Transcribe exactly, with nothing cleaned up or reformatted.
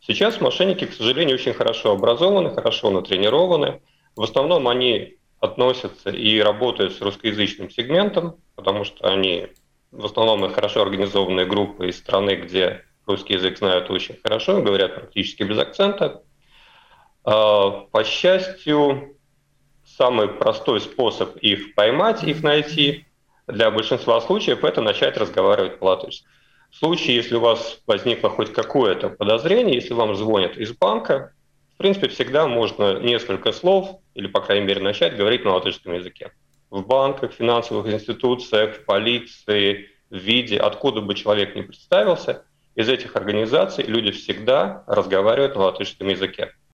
Сейчас мошенники, к сожалению, очень хорошо образованы, хорошо натренированы. В основном они относятся и работают с русскоязычным сегментом, потому что они в основном и хорошо организованные группы из страны, где русский язык знают очень хорошо, говорят практически без акцента. А, По счастью, самый простой способ их поймать, их найти для большинства случаев — это начать разговаривать по-латышски. В случае, если у вас возникло хоть какое-то подозрение, если вам звонят из банка, в принципе, всегда можно несколько слов, или, по крайней мере, начать говорить на латышском языке. В банках, финансовых институциях, в полиции, в ВИДе, откуда бы человек ни представился, из этих организаций люди всегда разговаривают на латышском языке.